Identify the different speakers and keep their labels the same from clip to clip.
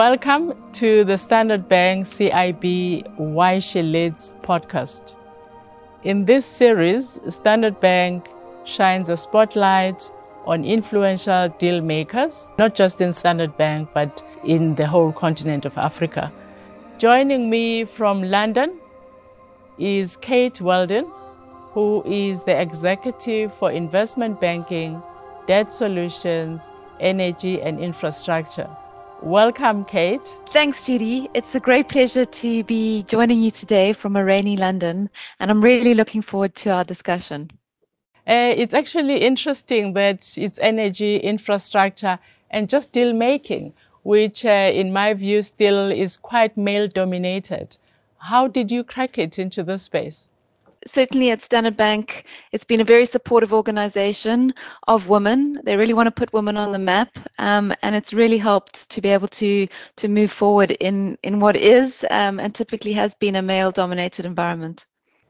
Speaker 1: Welcome to the Standard Bank CIB Why She Leads podcast. In this series, Standard Bank shines a spotlight on influential deal makers, not just in Standard Bank, but in the whole continent of Africa. Joining me from London is Kate Weldon, who is the Executive for Investment Banking, Debt Solutions, Energy and Infrastructure. Welcome, Kate.
Speaker 2: Thanks, Judy. It's a great pleasure to be joining you today from a rainy London, and I'm really looking forward to our discussion.
Speaker 1: It's actually interesting that it's energy, infrastructure, and just deal making, which in my view still is quite male dominated. How did you crack it into this space?
Speaker 2: Certainly at Standard Bank, it's been a very supportive organization of women. They really want to put women on the map, and it's really helped to be able to move forward in what is and typically has been a male-dominated environment.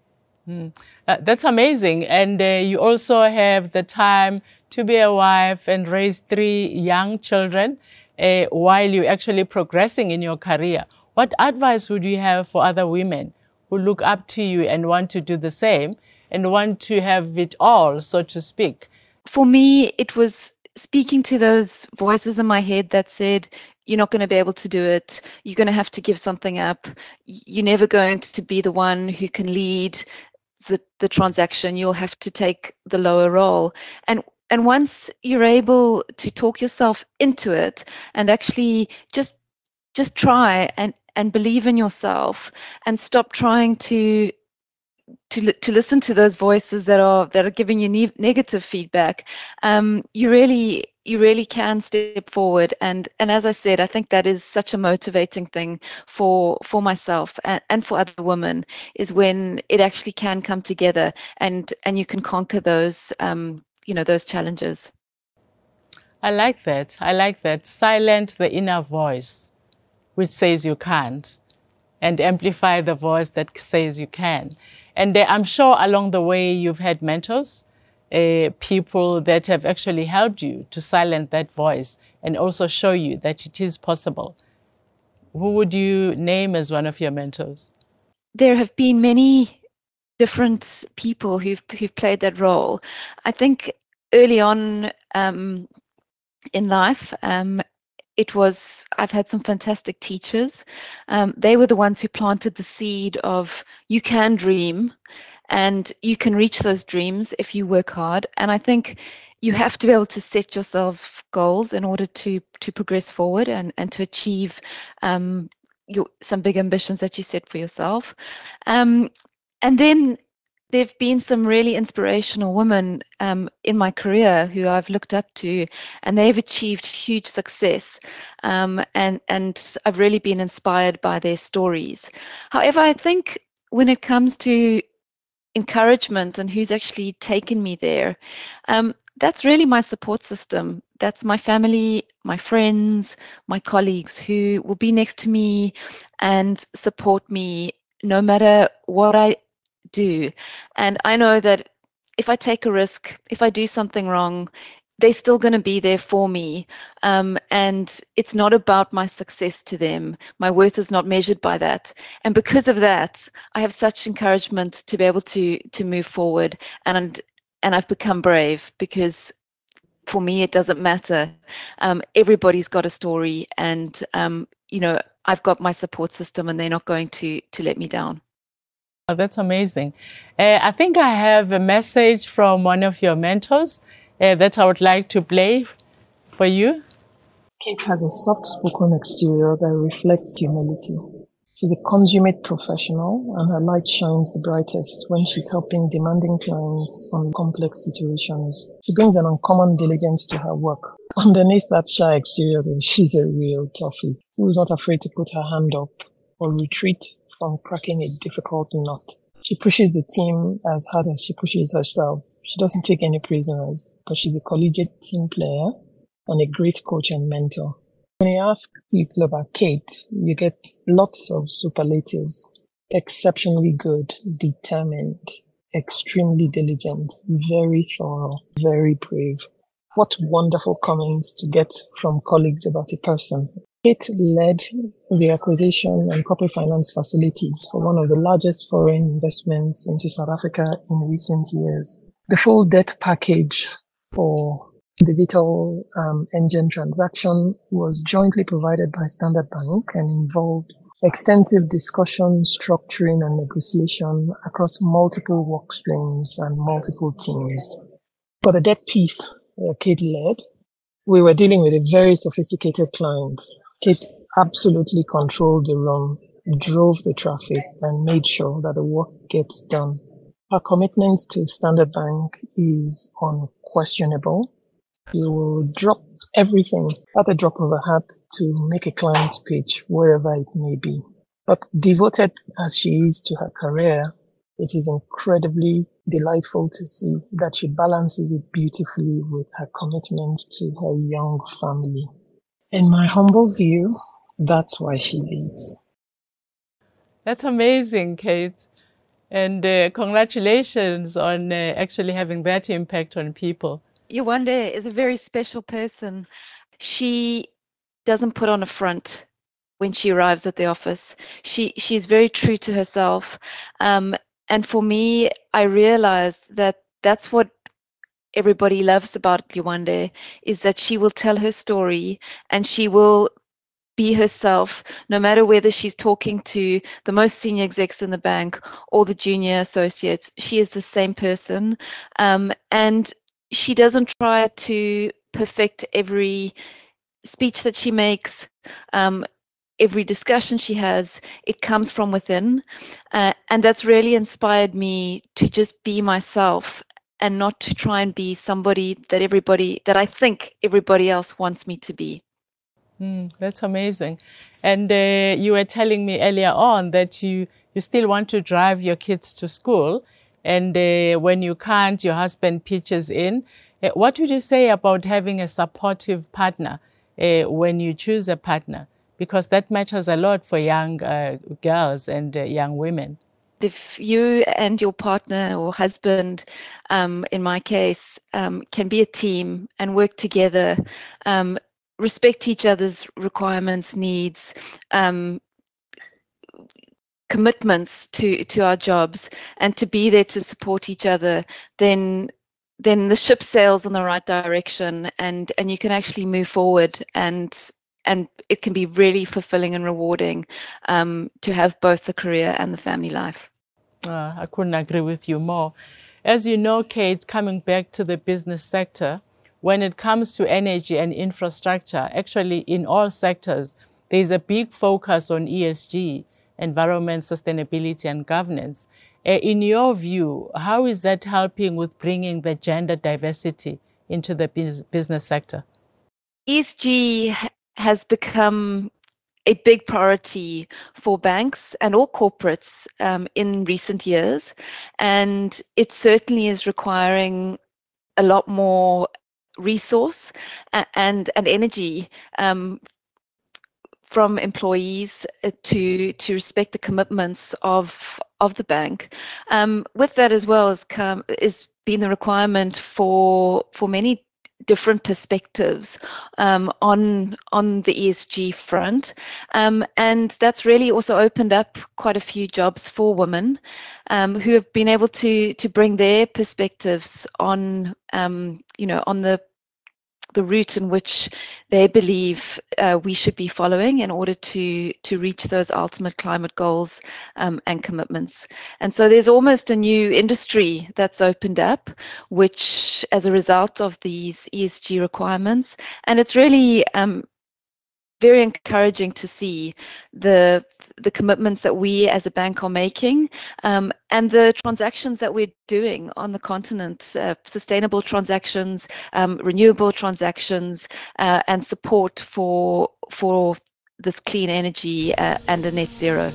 Speaker 1: That's amazing. And you also have the time to be a wife and raise 3 young children while you're actually progressing in your career. What advice would you have for other women who look up to you and want to do the same and want to have it all, so to speak?
Speaker 2: For me, it was speaking to those voices in my head that said, you're not going to be able to do it. You're going to have to give something up. You're never going to be the one who can lead the transaction. You'll have to take the lower role. And once you're able to talk yourself into it and actually just try and believe in yourself and stop trying to listen to those voices that are giving you negative feedback, you really can step forward. And as I said, I think that is such a motivating thing for myself and for other women, is when it actually can come together and you can conquer those those challenges.
Speaker 1: I like that. Silent the inner voice which says you can't, and amplify the voice that says you can. And I'm sure along the way you've had mentors, people that have actually helped you to silence that voice and also show you that it is possible. Who would you name as one of your mentors?
Speaker 2: There have been many different people who've played that role. I think early on in life, I've had some fantastic teachers. They were the ones who planted the seed of you can dream and you can reach those dreams if you work hard. And I think you have to be able to set yourself goals in order to progress forward and to achieve some big ambitions that you set for yourself. And then there've been some really inspirational women in my career who I've looked up to, and they've achieved huge success. And I've really been inspired by their stories. However, I think when it comes to encouragement and who's actually taken me there, that's really my support system. That's my family, my friends, my colleagues who will be next to me and support me no matter what I do. And I know that if I take a risk, if I do something wrong, they're still going to be there for me. And it's not about my success to them. My worth is not measured by that. And because of that, I have such encouragement to be able to move forward. And I've become brave, because for me, it doesn't matter. Everybody's got a story, and I've got my support system, and they're not going to let me down.
Speaker 1: Oh, that's amazing. I think I have a message from one of your mentors that I would like to play for you.
Speaker 3: Kate has a soft-spoken exterior that reflects humility. She's a consummate professional, and her light shines the brightest when she's helping demanding clients on complex situations. She brings an uncommon diligence to her work. Underneath that shy exterior, though, she's a real toughie who's not afraid to put her hand up or retreat from cracking a difficult nut. She pushes the team as hard as she pushes herself. She doesn't take any prisoners, but she's a collegiate team player and a great coach and mentor. When you ask people about Kate, you get lots of superlatives. Exceptionally good, determined, extremely diligent, very thorough, very brave. What wonderful comments to get from colleagues about a person. Kate led the acquisition and corporate finance facilities for one of the largest foreign investments into South Africa in recent years. The full debt package for the Vitol Engine transaction was jointly provided by Standard Bank and involved extensive discussion, structuring, and negotiation across multiple work streams and multiple teams. For the debt piece Kate led, we were dealing with a very sophisticated client. Kate absolutely controlled the room, drove the traffic, and made sure that the work gets done. Her commitment to Standard Bank is unquestionable. She will drop everything at the drop of a hat to make a client pitch, wherever it may be. But devoted as she is to her career, it is incredibly delightful to see that she balances it beautifully with her commitment to her young family. In my humble view, that's why she leads.
Speaker 1: That's amazing, Kate. And congratulations on actually having that impact on people.
Speaker 2: Yewande is a very special person. She doesn't put on a front when she arrives at the office. She's very true to herself. And for me, I realized that that's what everybody loves about Yewande, is that she will tell her story and she will be herself, no matter whether she's talking to the most senior execs in the bank or the junior associates. She is the same person. And she doesn't try to perfect every speech that she makes, every discussion she has. It comes from within. And that's really inspired me to just be myself and not to try and be somebody that I think everybody else wants me to be.
Speaker 1: That's amazing. And you were telling me earlier on that you still want to drive your kids to school. And when you can't, your husband pitches in. What would you say about having a supportive partner when you choose a partner? Because that matters a lot for young girls and young women.
Speaker 2: If you and your partner or husband, in my case, can be a team and work together, respect each other's requirements, needs, commitments to our jobs, and to be there to support each other, then the ship sails in the right direction, and you can actually move forward, and it can be really fulfilling and rewarding to have both the career and the family life.
Speaker 1: I couldn't agree with you more. As you know, Kate, coming back to the business sector, when it comes to energy and infrastructure, actually in all sectors, there is a big focus on ESG, environment, sustainability, and governance. In your view, how is that helping with bringing the gender diversity into the business sector?
Speaker 2: ESG has become a big priority for banks and all corporates in recent years, and it certainly is requiring a lot more resource and energy from employees to respect the commitments of the bank. With that as well is been the requirement for many different perspectives on the ESG front, and that's really also opened up quite a few jobs for women who have been able to bring their perspectives on on the route in which they believe we should be following in order to reach those ultimate climate goals and commitments. And so there's almost a new industry that's opened up, which as a result of these ESG requirements, and it's really very encouraging to see the commitments that we as a bank are making and the transactions that we're doing on the continent, sustainable transactions, renewable transactions, and support for this clean energy and a net zero.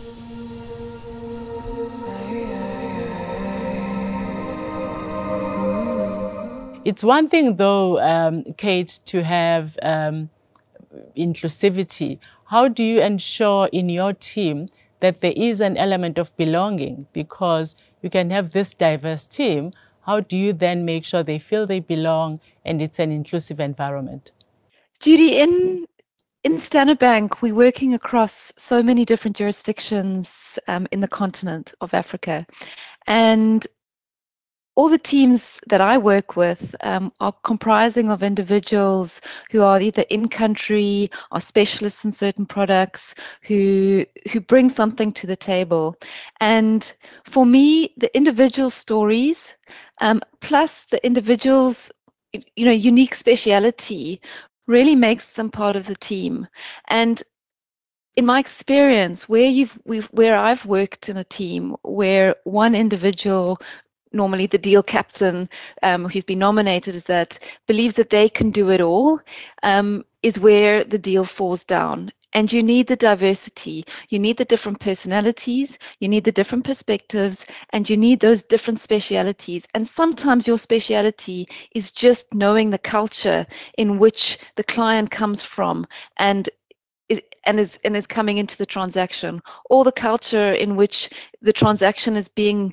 Speaker 1: It's one thing though, Kate, to have inclusivity. How do you ensure in your team that there is an element of belonging? Because you can have this diverse team. How do you then make sure they feel they belong and it's an inclusive environment?
Speaker 2: Judy, in in Standard Bank, we're working across so many different jurisdictions in the continent of Africa. And all the teams that I work with are comprising of individuals who are either in country or specialists in certain products who bring something to the table. And for me, the individual stories plus the individual's unique speciality really makes them part of the team. And in my experience, where I've worked in a team where one individual, normally the deal captain who's been nominated as that, believes that they can do it all, is where the deal falls down. And you need the diversity, you need the different personalities, you need the different perspectives, and you need those different specialities. And sometimes your speciality is just knowing the culture in which the client comes from and is coming into the transaction, or the culture in which the transaction is being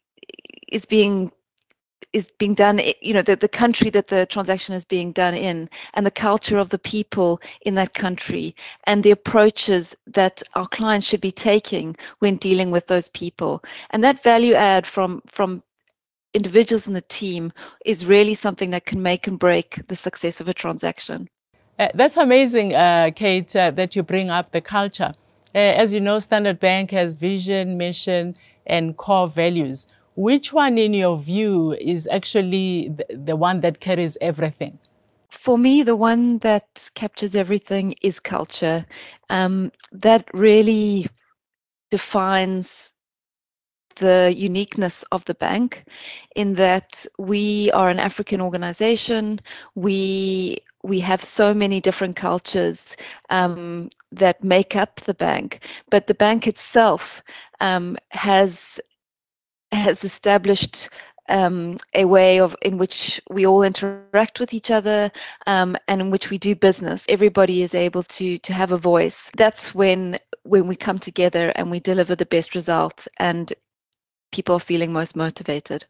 Speaker 2: done, the country that the transaction is being done in, and the culture of the people in that country, and the approaches that our clients should be taking when dealing with those people. And that value add from individuals in the team is really something that can make and break the success of a transaction.
Speaker 1: That's amazing, Kate, that you bring up the culture. As you know, Standard Bank has vision, mission, and core values. Which one, in your view, is actually the one that carries everything?
Speaker 2: For me, the one that captures everything is culture. That really defines the uniqueness of the bank, in that we are an African organization. We have so many different cultures that make up the bank, but the bank itself has established a way in which we all interact with each other and in which we do business. Everybody is able to have a voice. That's when we come together and we deliver the best result and people are feeling most motivated.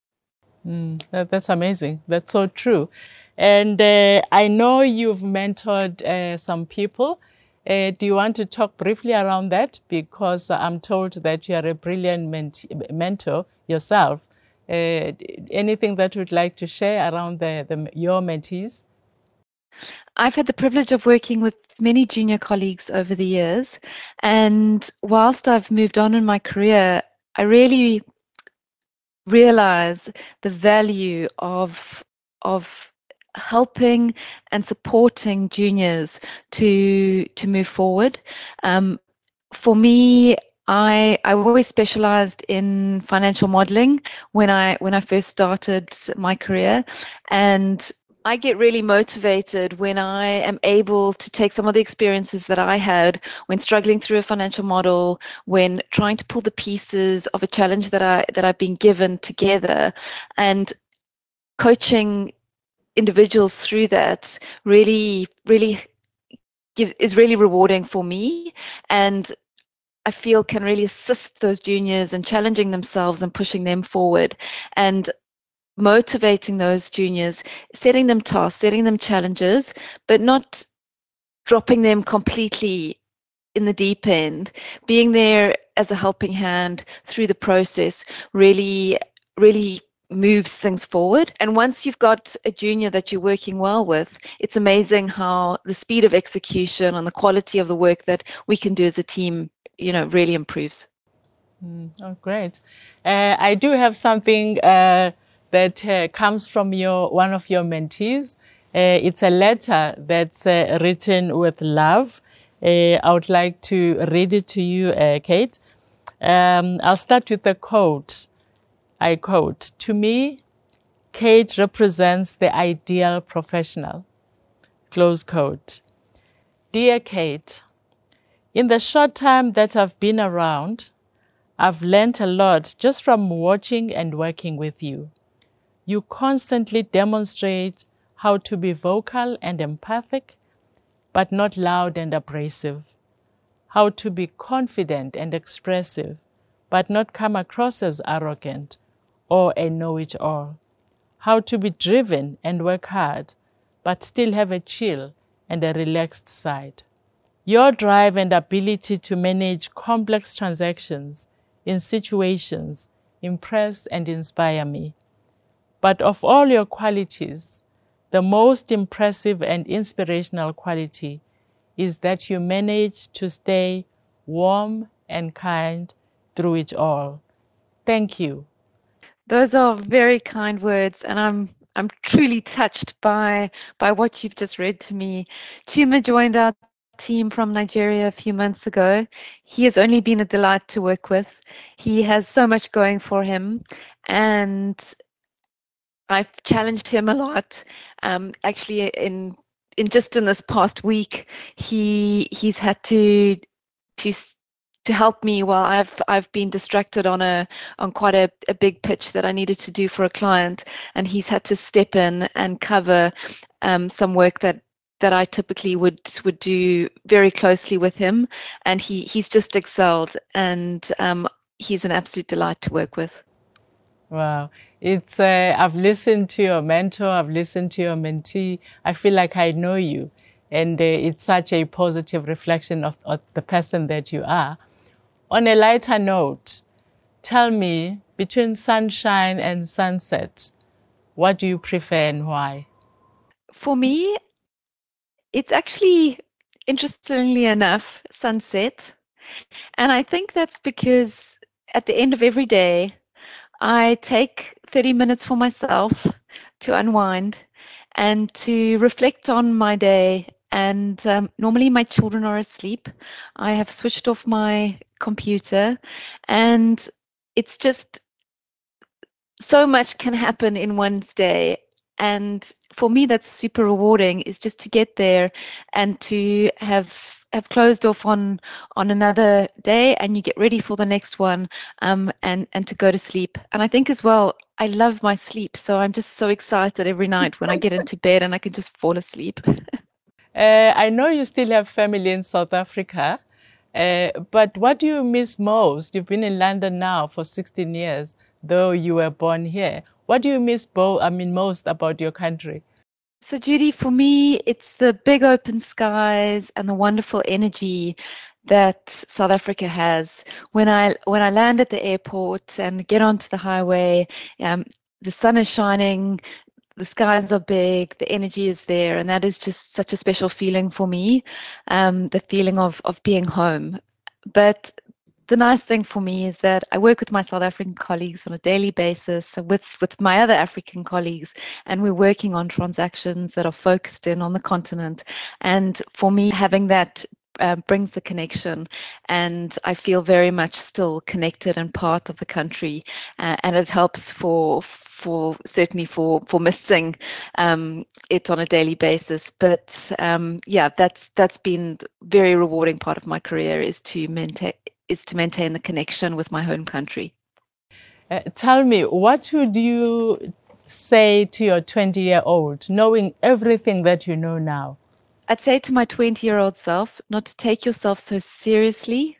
Speaker 1: That's amazing. That's so true. And I know you've mentored some people. Do you want to talk briefly around that? Because I'm told that you are a brilliant mentor yourself. Anything that you'd like to share around your mentees?
Speaker 2: I've had the privilege of working with many junior colleagues over the years. And whilst I've moved on in my career, I really realize the value of helping and supporting juniors to move forward. For me, I always specialized in financial modeling when I first started my career, and I get really motivated when I am able to take some of the experiences that I had when struggling through a financial model, when trying to pull the pieces of a challenge that I've been given together, and coaching individuals through that really is really rewarding for me, and I feel can really assist those juniors in challenging themselves and pushing them forward and motivating those juniors, setting them tasks, setting them challenges, but not dropping them completely in the deep end. Being there as a helping hand through the process really moves things forward. And once you've got a junior that you're working well with, it's amazing how the speed of execution and the quality of the work that we can do as a team, really improves.
Speaker 1: Oh, great. I do have something that comes from one of your mentees. It's a letter that's written with love. I would like to read it to you, Kate. I'll start with a quote. I quote, "To me, Kate represents the ideal professional." Close quote. Dear Kate, in the short time that I've been around, I've learned a lot just from watching and working with you. You constantly demonstrate how to be vocal and empathic, but not loud and abrasive. How to be confident and expressive, but not come across as arrogant or a know-it-all. How to be driven and work hard, but still have a chill and a relaxed side. Your drive and ability to manage complex transactions in situations impress and inspire me. But of all your qualities, the most impressive and inspirational quality is that you manage to stay warm and kind through it all. Thank you.
Speaker 2: Those are very kind words, and I'm truly touched by what you've just read to me. Chuma joined our team from Nigeria a few months ago. He has only been a delight to work with. He has so much going for him, and I've challenged him a lot. Actually, in this past week, he's had to help me while I've been distracted on quite a big pitch that I needed to do for a client, and he's had to step in and cover some work that I typically would do very closely with him, and he's just excelled, and he's an absolute delight to work with.
Speaker 1: Wow. It's I've listened to your mentor, I've listened to your mentee. I feel like I know you, and it's such a positive reflection of the person that you are. On a lighter note, tell me, between sunshine and sunset, what do you prefer and why?
Speaker 2: For me, it's actually, interestingly enough, sunset. And I think that's because at the end of every day, I take 30 minutes for myself to unwind and to reflect on my day. And normally my children are asleep. I have switched off my computer, and it's just so much can happen in one's day. And for me, that's super rewarding, is just to get there and to have closed off on another day, and you get ready for the next one, and to go to sleep. And I think as well, I love my sleep, so I'm just so excited every night when I get into bed and I can just fall asleep.
Speaker 1: I know you still have family in South Africa, but what do you miss most? You've been in London now for 16 years, though you were born here. What do you miss most about your country?
Speaker 2: So Judy, for me, it's the big open skies and the wonderful energy that South Africa has. When I land at the airport and get onto the highway, the sun is shining, the skies are big, the energy is there, and that is just such a special feeling for me, the feeling of being home. But the nice thing for me is that I work with my South African colleagues on a daily basis, with my other African colleagues, and we're working on transactions that are focused in on the continent. And for me, having that brings the connection, and I feel very much still connected and part of the country, and it helps for certainly for missing it on a daily basis. But yeah, that's been very rewarding part of my career, is to maintain the connection with my home country.
Speaker 1: Tell me, what would you say to your 20-year-old, knowing everything that you know now?
Speaker 2: I'd say to my 20-year-old self, not to take yourself so seriously.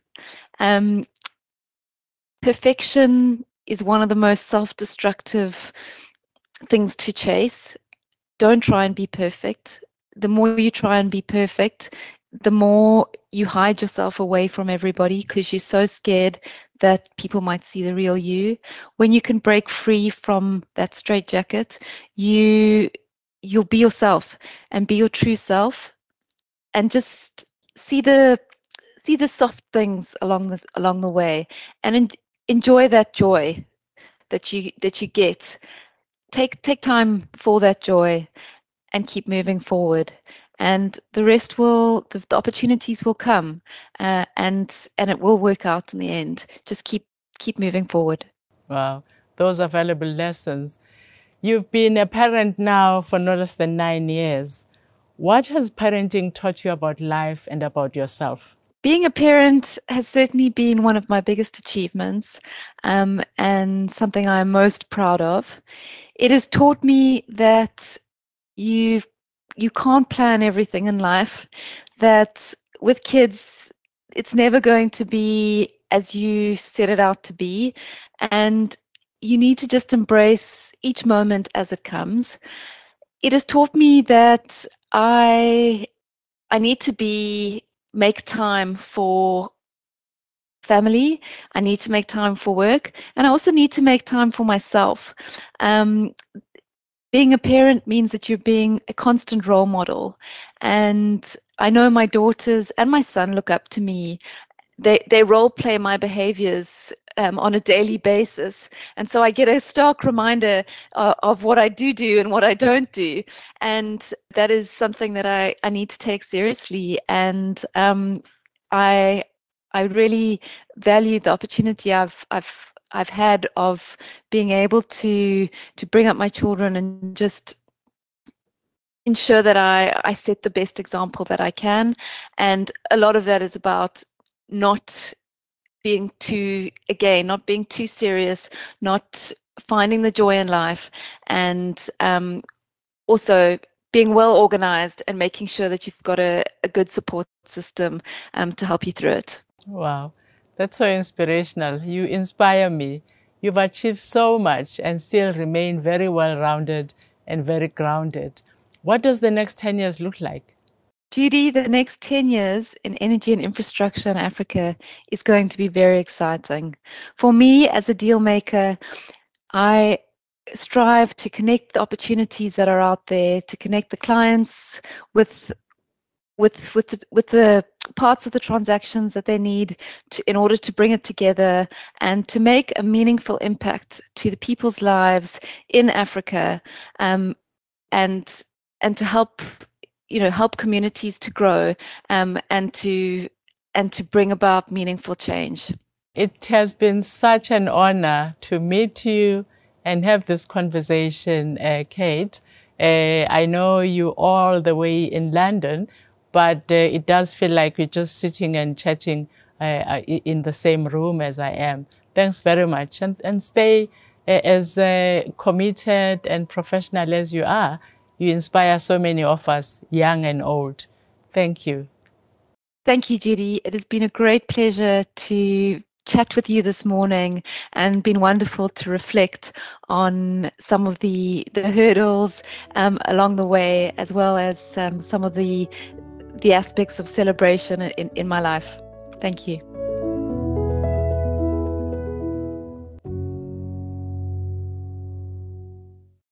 Speaker 2: Perfection is one of the most self-destructive things to chase. Don't try and be perfect. The more you try and be perfect, the more you hide yourself away from everybody, because you're so scared that people might see the real you. When you can break free from that straitjacket, you'll be yourself and be your true self, and just see the soft things along the way, and enjoy that joy that you get. Take time for that joy and keep moving forward, and the rest will, the opportunities will come, and it will work out in the end. Just keep moving forward.
Speaker 1: Wow, those are valuable lessons. You've been a parent now for no less than 9 years. What has parenting taught you about life and about yourself?
Speaker 2: Being a parent has certainly been one of my biggest achievements, and something I'm most proud of. It has taught me that you can't plan everything in life, that with kids, it's never going to be as you set it out to be, and you need to just embrace each moment as it comes. It has taught me that I need to be make time for family. I need to make time for work, and I also need to make time for myself. Being a parent means that you're being a constant role model, and I know my daughters and my son look up to me. They role play my behaviors on a daily basis, and so I get a stark reminder of what I do and what I don't do, and that is something that I need to take seriously. And I really value the opportunity I've had of being able to bring up my children and just ensure that I set the best example that I can. And a lot of that is about not being too serious, not finding the joy in life, and also being well organized and making sure that you've got a good support system to help you through it.
Speaker 1: Wow, that's so inspirational. You inspire me. You've achieved so much and still remain very well-rounded and very grounded. What does the next 10 years look like?
Speaker 2: Judy, the next 10 years in energy and infrastructure in Africa is going to be very exciting. For me, as a deal maker, I strive to connect the opportunities that are out there, to connect the clients with the parts of the transactions that they need in order to bring it together and to make a meaningful impact to the people's lives in Africa, and to help communities to grow, and to bring about meaningful change.
Speaker 1: It has been such an honor to meet you and have this conversation, Kate. I know you all the way in London, but it does feel like we're just sitting and chatting in the same room as I am. Thanks very much. And stay as committed and professional as you are. You inspire so many of us, young and old. Thank you.
Speaker 2: Thank you, Judy. It has been a great pleasure to chat with you this morning, and been wonderful to reflect on some of the hurdles along the way, as well as some of the aspects of celebration in my life. Thank you.